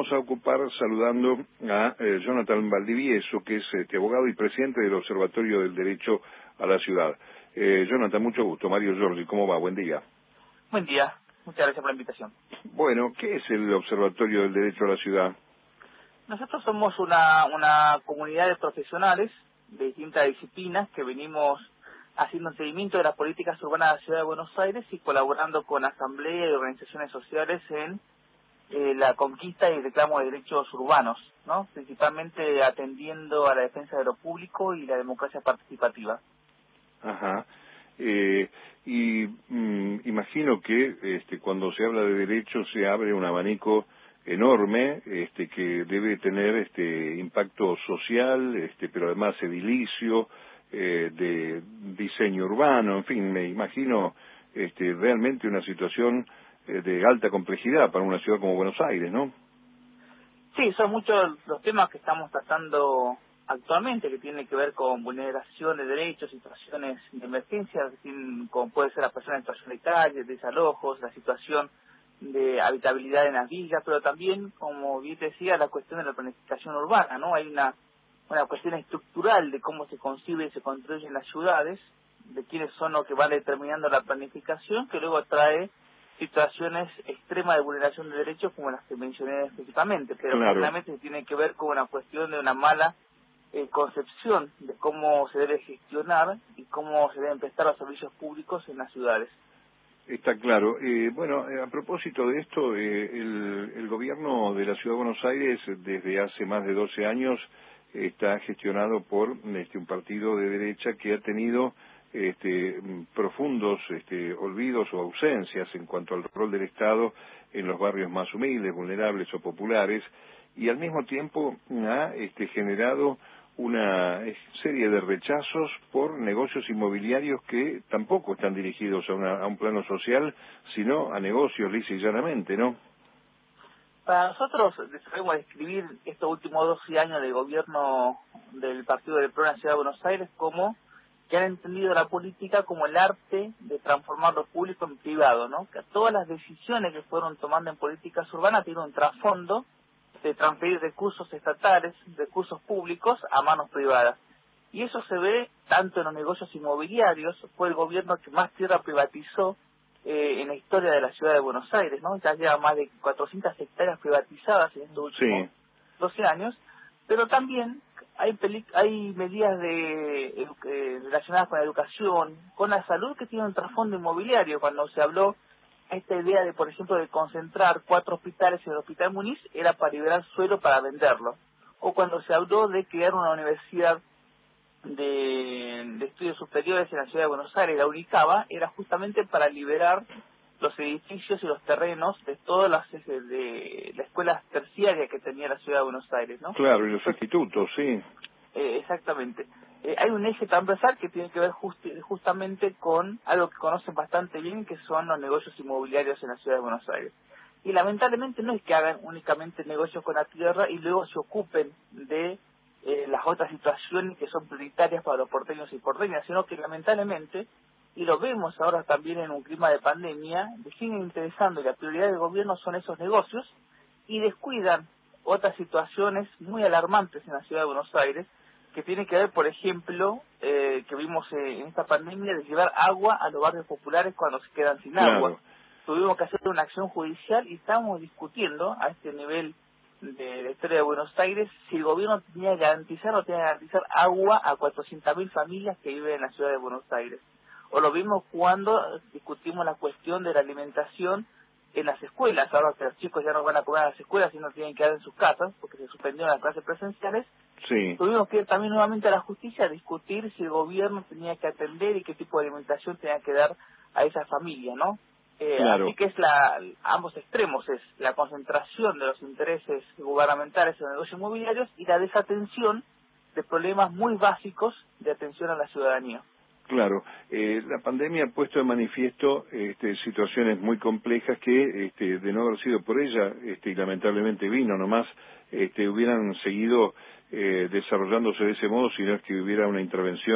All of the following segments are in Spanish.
vamos a ocupar saludando a Jonathan Valdivieso, que es abogado y presidente del Observatorio del Derecho a la Ciudad. Jonathan, mucho gusto. Mario Giorgi, ¿cómo va? Buen día. Buen día. Muchas gracias por la invitación. Bueno, ¿qué es el Observatorio del Derecho a la Ciudad? Nosotros somos una comunidad de profesionales de distintas disciplinas que venimos haciendo un seguimiento de las políticas urbanas de la Ciudad de Buenos Aires y colaborando con asambleas y organizaciones sociales en la conquista y reclamo de derechos urbanos, ¿no? Principalmente atendiendo a la defensa de lo público y la democracia participativa. Ajá. Imagino que cuando se habla de derechos se abre un abanico enorme que debe tener impacto social, pero además edilicio, de diseño urbano, en fin, me imagino realmente una situación de alta complejidad para una ciudad como Buenos Aires, ¿no? Sí, son muchos los temas que estamos tratando actualmente, que tienen que ver con vulneración de derechos, situaciones de emergencia, como puede ser la persona en situación de calle, desalojos, la situación de habitabilidad en las villas, pero también, como bien te decía, la cuestión de la planificación urbana, ¿no? Hay una cuestión estructural de cómo se concibe y se construyen las ciudades, de quiénes son los que van determinando la planificación, que luego trae situaciones extremas de vulneración de derechos como las que mencioné específicamente, pero Claro. realmente tiene que ver con una cuestión de una mala concepción de cómo se debe gestionar y cómo se deben prestar los servicios públicos en las ciudades. Está claro. A propósito de esto, el gobierno de la Ciudad de Buenos Aires desde hace más de 12 años está gestionado por un partido de derecha que ha tenido profundos olvidos o ausencias en cuanto al rol del Estado en los barrios más humildes, vulnerables o populares, y al mismo tiempo ha generado una serie de rechazos por negocios inmobiliarios que tampoco están dirigidos a un plano social, sino a negocios lisa y llanamente, ¿no? Para nosotros, debemos describir estos últimos 12 años de gobierno del Partido del PRO en la Ciudad de Buenos Aires como que han entendido la política como el arte de transformar lo público en privado, ¿no? Que todas las decisiones que fueron tomando en políticas urbanas tienen un trasfondo de transferir recursos estatales, recursos públicos a manos privadas. Y eso se ve tanto en los negocios inmobiliarios, fue el gobierno que más tierra privatizó en la historia de la ciudad de Buenos Aires, ¿no? Ya lleva más de 400 hectáreas privatizadas en estos últimos 12 años, pero también hay medidas relacionadas con la educación, con la salud, que tienen un trasfondo inmobiliario. Cuando se habló esta idea de, por ejemplo, de concentrar 4 hospitales en el Hospital Muniz, era para liberar suelo para venderlo. O cuando se habló de crear una universidad de estudios superiores en la ciudad de Buenos Aires, la UNICABA, era justamente para liberar los edificios y los terrenos de todas las escuelas terciarias que tenía la ciudad de Buenos Aires, ¿no? Claro, y los institutos, sí. Exactamente. Hay un eje transversal que tiene que ver justamente con algo que conocen bastante bien, que son los negocios inmobiliarios en la ciudad de Buenos Aires. Y lamentablemente no es que hagan únicamente negocios con la tierra y luego se ocupen de las otras situaciones que son prioritarias para los porteños y porteñas, sino que lamentablemente, y lo vemos ahora también en un clima de pandemia, siguen interesando y la prioridad del gobierno son esos negocios y descuidan otras situaciones muy alarmantes en la ciudad de Buenos Aires, que tiene que ver, por ejemplo, que vimos en esta pandemia, de llevar agua a los barrios populares cuando se quedan sin agua. Tuvimos que hacer una acción judicial y estamos discutiendo a este nivel de la historia de Buenos Aires si el gobierno tenía que garantizar o tenía que garantizar agua a 400.000 familias que viven en la ciudad de Buenos Aires. O lo vimos cuando discutimos la cuestión de la alimentación en las escuelas. Ahora que los chicos ya no van a comer a las escuelas, sino tienen que quedar en sus casas porque se suspendieron las clases presenciales. Sí. Tuvimos que ir también nuevamente a la justicia a discutir si el gobierno tenía que atender y qué tipo de alimentación tenía que dar a esas familias, ¿no? Claro. Así que es ambos extremos, es la concentración de los intereses gubernamentales en los negocios inmobiliarios y la desatención de problemas muy básicos de atención a la ciudadanía. Claro, la pandemia ha puesto de manifiesto situaciones muy complejas que, de no haber sido por ella, y lamentablemente vino nomás, hubieran seguido desarrollándose de ese modo, si no es que hubiera una intervención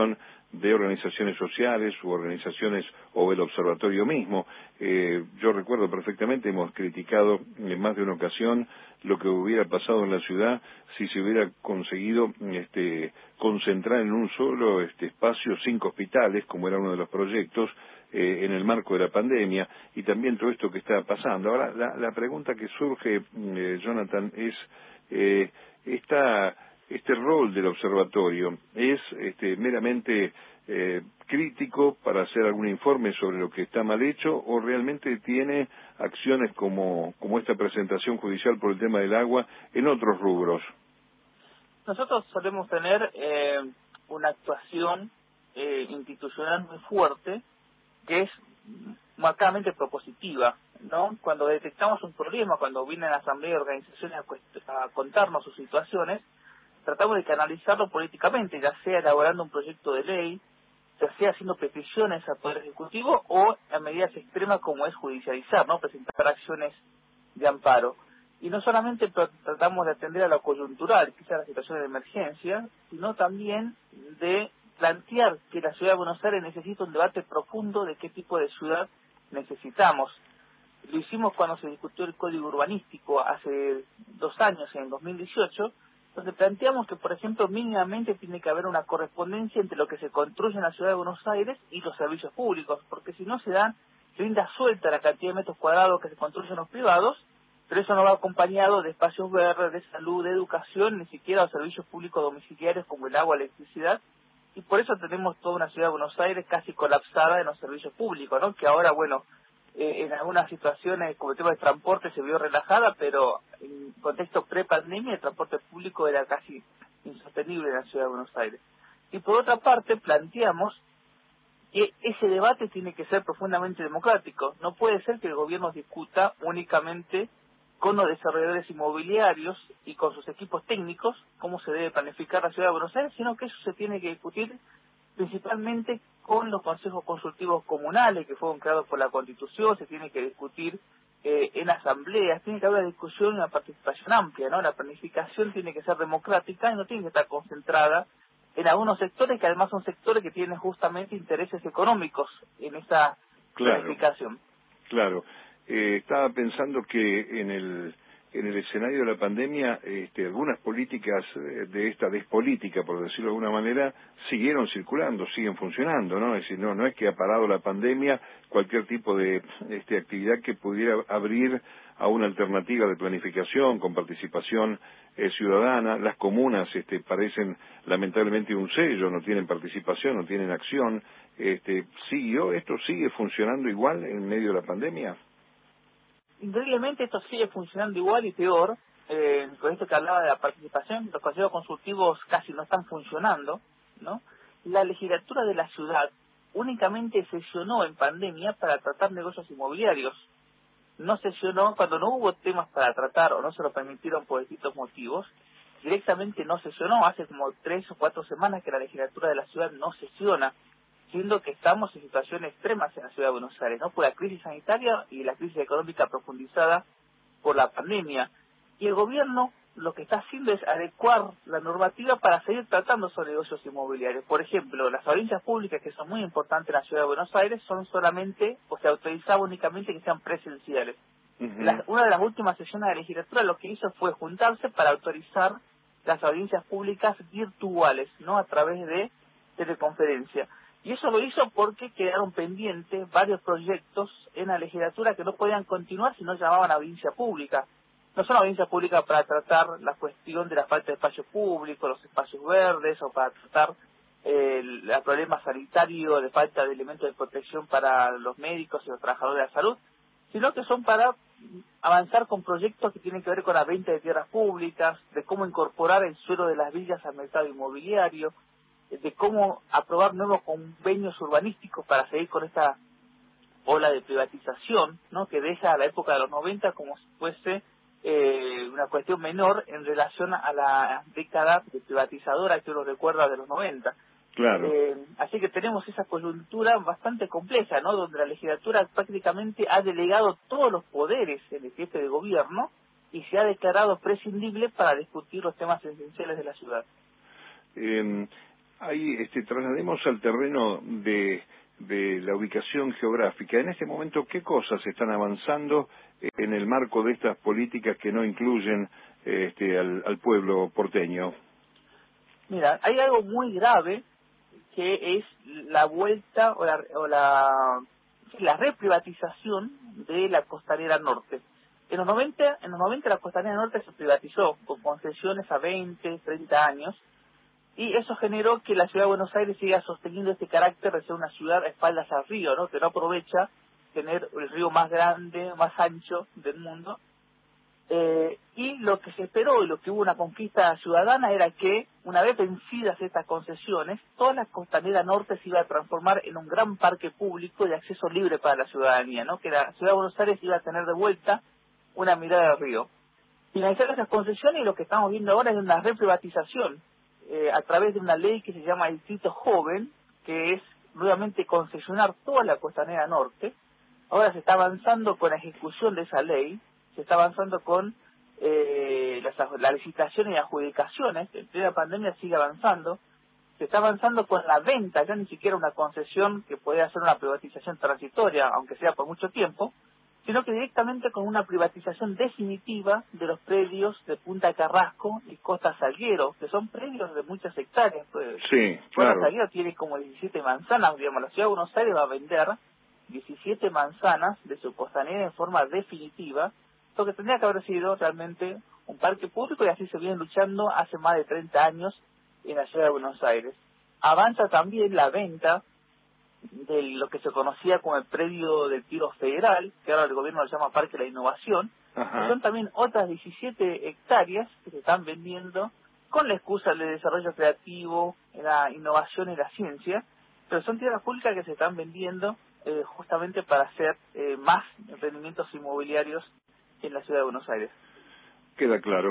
de organizaciones sociales u organizaciones o el observatorio mismo. Yo recuerdo perfectamente, hemos criticado en más de una ocasión lo que hubiera pasado en la ciudad si se hubiera conseguido concentrar en un solo espacio 5 hospitales, como era uno de los proyectos, en el marco de la pandemia, y también todo esto que está pasando. Ahora, la pregunta que surge, Jonathan, es este rol del observatorio es meramente crítico para hacer algún informe sobre lo que está mal hecho, o realmente tiene acciones como esta presentación judicial por el tema del agua en otros rubros. Nosotros solemos tener una actuación institucional muy fuerte, que es marcadamente propositiva, ¿no? Cuando detectamos un problema, cuando vienen a la asamblea de organizaciones a contarnos sus situaciones, tratamos de canalizarlo políticamente, ya sea elaborando un proyecto de ley, ya sea haciendo peticiones al Poder Ejecutivo o a medidas extremas como es judicializar, ¿no? Presentar acciones de amparo. Y no solamente tratamos de atender a lo coyuntural, quizás la situación de emergencia, sino también de plantear que la ciudad de Buenos Aires necesita un debate profundo de qué tipo de ciudad necesitamos. Lo hicimos cuando se discutió el Código Urbanístico hace 2 años, en 2018, donde planteamos que, por ejemplo, mínimamente tiene que haber una correspondencia entre lo que se construye en la ciudad de Buenos Aires y los servicios públicos, porque si no se brinda suelta la cantidad de metros cuadrados que se construyen los privados, pero eso no va acompañado de espacios verdes, de salud, de educación, ni siquiera de servicios públicos domiciliarios como el agua, la electricidad, y por eso tenemos toda una ciudad de Buenos Aires casi colapsada en los servicios públicos, ¿no? Que ahora, bueno, en algunas situaciones, como el tema del transporte, se vio relajada, pero en contexto pre-pandemia el transporte público era casi insostenible en la ciudad de Buenos Aires. Y por otra parte, planteamos que ese debate tiene que ser profundamente democrático. No puede ser que el gobierno discuta únicamente con los desarrolladores inmobiliarios y con sus equipos técnicos cómo se debe planificar la ciudad de Buenos Aires, sino que eso se tiene que discutir principalmente con los consejos consultivos comunales que fueron creados por la Constitución, se tiene que discutir en asambleas, tiene que haber una discusión y una participación amplia, ¿no? La planificación tiene que ser democrática y no tiene que estar concentrada en algunos sectores que además son sectores que tienen justamente intereses económicos en esa planificación. Claro. Estaba pensando que en el escenario de la pandemia, algunas políticas de esta despolítica, por decirlo de alguna manera, siguieron circulando, siguen funcionando, ¿no? Es decir, no es que ha parado la pandemia cualquier tipo de actividad que pudiera abrir a una alternativa de planificación con participación ciudadana. Las comunas parecen lamentablemente un sello, no tienen participación, no tienen acción. ¿Esto sigue funcionando igual en medio de la pandemia? Increíblemente esto sigue funcionando igual y peor. Con esto que hablaba de la participación, los consejos consultivos casi no están funcionando, ¿no? La legislatura de la ciudad únicamente sesionó en pandemia para tratar negocios inmobiliarios. No sesionó cuando no hubo temas para tratar o no se lo permitieron por distintos motivos. Directamente no sesionó. Hace como 3 o 4 semanas que la legislatura de la ciudad no sesiona, siendo que estamos en situaciones extremas en la ciudad de Buenos Aires, ¿no? Por la crisis sanitaria y la crisis económica profundizada por la pandemia. Y el gobierno lo que está haciendo es adecuar la normativa para seguir tratando sobre negocios inmobiliarios. Por ejemplo, las audiencias públicas, que son muy importantes en la ciudad de Buenos Aires, son solamente, o se autorizaba únicamente que sean presenciales. Una de las últimas sesiones de la legislatura lo que hizo fue juntarse para autorizar las audiencias públicas virtuales, ¿no? A través de teleconferencia. Y eso lo hizo porque quedaron pendientes varios proyectos en la legislatura que no podían continuar si no llamaban a audiencia pública. No son audiencias públicas para tratar la cuestión de la falta de espacio público, los espacios verdes, o para tratar el problema sanitario de falta de elementos de protección para los médicos y los trabajadores de la salud, sino que son para avanzar con proyectos que tienen que ver con la venta de tierras públicas, de cómo incorporar el suelo de las villas al mercado inmobiliario, de cómo aprobar nuevos convenios urbanísticos para seguir con esta ola de privatización, ¿no? Que deja a la época de los 90 como si fuese una cuestión menor en relación a la década de privatizadora que uno recuerda de los 90. Claro. Así que tenemos esa coyuntura bastante compleja, ¿no? Donde la legislatura prácticamente ha delegado todos los poderes en el jefe de gobierno y se ha declarado prescindible para discutir los temas esenciales de la ciudad. Ahí traslademos al terreno de la ubicación geográfica. En este momento, ¿qué cosas están avanzando en el marco de estas políticas que no incluyen al pueblo porteño? Mira, hay algo muy grave que es la vuelta o la reprivatización de la Costanera Norte. En los 90 la Costanera Norte se privatizó con concesiones a 20, 30 años, y eso generó que la ciudad de Buenos Aires siga sosteniendo este carácter de ser una ciudad a espaldas al río, ¿no? Que no aprovecha tener el río más grande, más ancho del mundo. Y lo que se esperó y lo que hubo una conquista ciudadana era que, una vez vencidas estas concesiones, toda la Costanera Norte se iba a transformar en un gran parque público de acceso libre para la ciudadanía, ¿no? Que la ciudad de Buenos Aires iba a tener de vuelta una mirada al río. Finalizaron esas concesiones y lo que estamos viendo ahora es una reprivatización a través de una ley que se llama Distrito Joven, que es nuevamente concesionar toda la Costanera Norte. Ahora se está avanzando con la ejecución de esa ley, se está avanzando con la licitación y adjudicaciones, en plena pandemia sigue avanzando, se está avanzando con la venta, ya ni siquiera una concesión que puede ser una privatización transitoria, aunque sea por mucho tiempo, sino que directamente con una privatización definitiva de los predios de Punta Carrasco y Costa Salguero, que son predios de muchas hectáreas. Pues, sí, Costa claro. Salguero tiene como 17 manzanas, digamos, la ciudad de Buenos Aires va a vender 17 manzanas de su costanera en forma definitiva, lo que tendría que haber sido realmente un parque público, y así se viene luchando hace más de 30 años en la ciudad de Buenos Aires. Avanza también la venta de lo que se conocía como el predio del Tiro Federal, que ahora el gobierno lo llama Parque de la Innovación. Son también otras 17 hectáreas que se están vendiendo con la excusa del desarrollo creativo, la innovación y la ciencia, pero son tierras públicas que se están vendiendo justamente para hacer más emprendimientos inmobiliarios en la ciudad de Buenos Aires. Queda claro.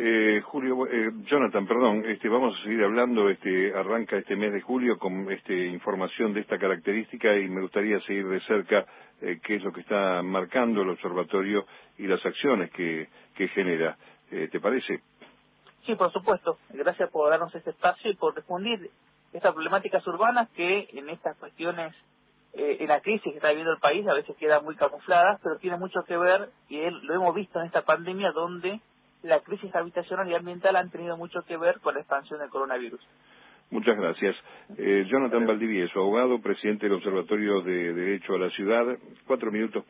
Jonathan, perdón, vamos a seguir hablando, arranca este mes de julio con información de esta característica, y me gustaría seguir de cerca qué es lo que está marcando el observatorio y las acciones que genera. ¿Te parece? Sí, por supuesto. Gracias por darnos este espacio y por difundir estas problemáticas urbanas que en estas cuestiones, en la crisis que está viviendo el país, a veces quedan muy camufladas, pero tiene mucho que ver, y lo hemos visto en esta pandemia, donde la crisis habitacional y ambiental han tenido mucho que ver con la expansión del coronavirus. Muchas gracias. Jonathan Valdivieso, abogado, presidente del Observatorio de Derecho a la Ciudad. 4 minutos.